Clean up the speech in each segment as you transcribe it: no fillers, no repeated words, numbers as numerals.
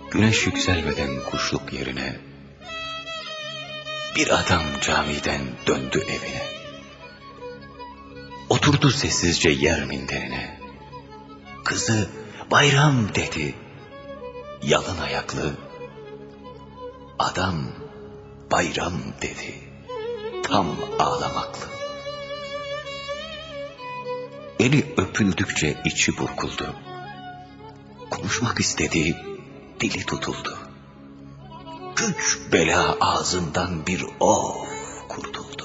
Güneş yükselmeden kuşluk yerine bir adam camiden döndü evine. Oturdu sessizce yer minderine. Kızı bayram dedi. Yalın ayaklı. Adam bayram dedi. Tam ağlamaklı. Eli öpüldükçe içi burkuldu. Konuşmak istedi, dili tutuldu. Güç bela ağzından bir of kurtuldu.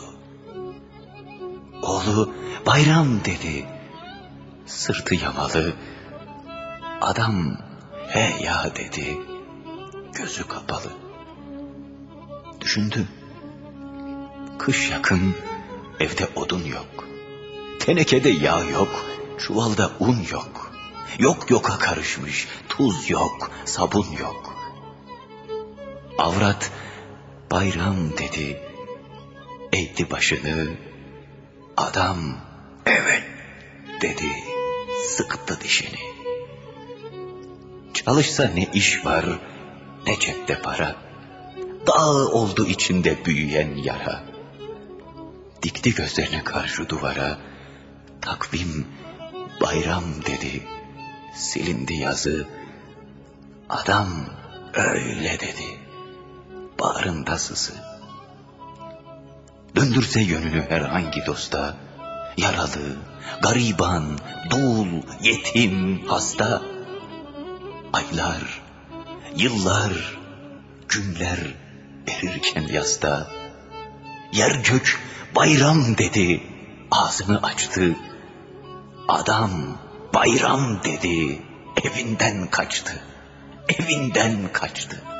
Oğlu bayram dedi. Sırtı yamalı. Adam he ya dedi. Gözü kapalı. Düşündü. Kış yakın, evde odun yok. Tenekede yağ yok, çuvalda un yok. Yok yoka karışmış, tuz yok, sabun yok. Avrat bayram dedi. Eğdi başını. Adam evet dedi. Sıktı dişini. Çalışsa ne iş var, ne cepte para. Dağ oldu içinde büyüyen yara. Dikti gözlerine karşı duvara. Takvim bayram dedi. Silindi yazı. Adam öyle dedi. Bağrında sızı. Döndürse yönünü herhangi dosta. Yaralı, gariban, dul, yetim, hasta. Aylar, yıllar, günler erirken yasta. Yer gök bayram dedi. Ağzını açtı. Adam bayram dedi. Evinden kaçtı. Evinden kaçtı.